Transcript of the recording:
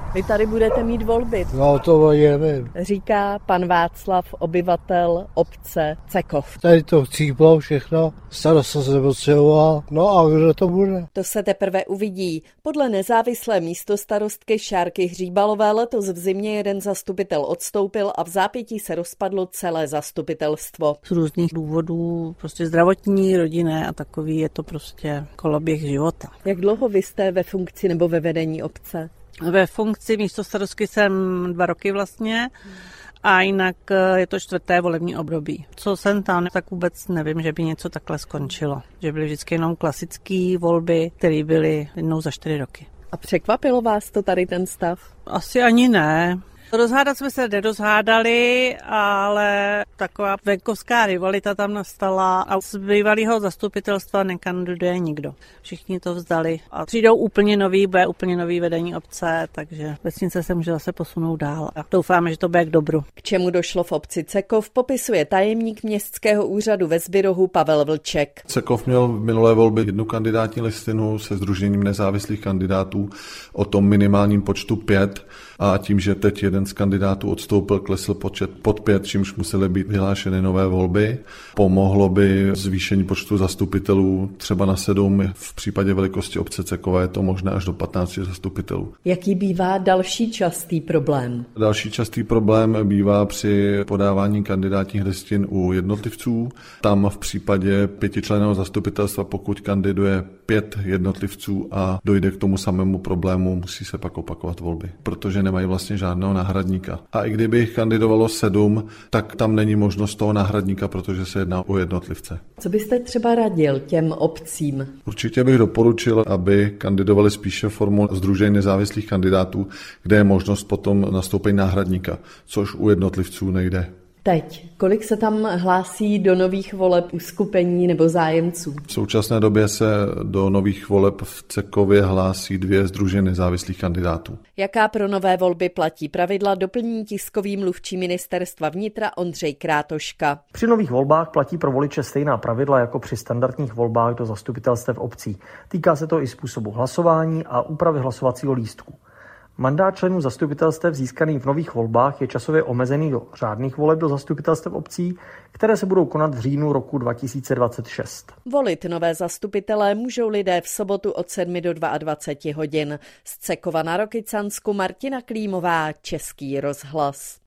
Vy tady budete mít volby. No to nevím. Říká pan Václav, obyvatel obce Cekov. Tady to chcíplo všechno, starosta se potřeboval, no a kdo to bude? To se teprve uvidí. Podle nezávislé místostarostky Šárky Hříbalové letos v zimě jeden zastupitel odstoupil a v zápětí se rozpadlo celé zastupitelstvo. Z různých důvodů, prostě zdravotní, rodinné a takový je to prostě koloběh života. Jak dlouho vy jste ve funkci nebo ve vedení obce? Ve funkci místostarostky jsem 2 roky vlastně a jinak je to 4. volební období. Co jsem tam, tak vůbec nevím, že by něco takhle skončilo. Že byly vždycky jenom klasické volby, které byly jednou za 4 roky. A překvapilo vás to tady ten stav? Asi ani ne. Rozhádat jsme se nerozhádali, ale taková venkovská rivalita tam nastala a z bývalého zastupitelstva nekandiduje nikdo. Všichni to vzdali a přijdou úplně nový, bude úplně nový vedení obce, takže vesnice se může zase posunout dál a doufáme, že to bude k dobru. K čemu došlo v obci Cekov, popisuje tajemník městského úřadu ve Zbirohu Pavel Vlček. Cekov měl v minulé volbě 1 kandidátní listinu se sdružením nezávislých kandidátů o tom minimálním počtu 5 a tím, že teď jeden z kandidátů odstoupil, klesl počet pod 5, čímž musely být vyhlášeny nové volby. Pomohlo by zvýšení počtu zastupitelů třeba na 7, v případě velikosti obce Cekova je to možné až do 15 zastupitelů. Jaký bývá další častý problém? Další častý problém bývá při podávání kandidátních listin u jednotlivců. Tam v případě 5členného zastupitelstva, pokud kandiduje 5 jednotlivců a dojde k tomu samému problému, musí se pak opakovat volby, protože nemají vlastně žádného náhradníka. A i kdyby jich kandidovalo 7, tak tam není možnost toho náhradníka, protože se jedná o jednotlivce. Co byste třeba radil těm obcím? Určitě bych doporučil, aby kandidovali spíše formou sdružení nezávislých kandidátů, kde je možnost potom nastoupení náhradníka, což u jednotlivců nejde. Teď, kolik se tam hlásí do nových voleb uskupení nebo zájemců? V současné době se do nových voleb v Cekově hlásí 2 sdružení nezávislých kandidátů. Jaká pro nové volby platí pravidla, doplní tiskový mluvčí ministerstva vnitra Ondřej Krátoška. Při nových volbách platí pro voliče stejná pravidla jako při standardních volbách do zastupitelstev obcí. Týká se to i způsobu hlasování a úpravy hlasovacího lístku. Mandát členů zastupitelstev získaný v nových volbách je časově omezený do řádných voleb do zastupitelstev obcí, které se budou konat v říjnu roku 2026. Volit nové zastupitelé můžou lidé v sobotu od 7 do 22 hodin. Z Cekova na Rokycansku Martina Klímová, Český rozhlas.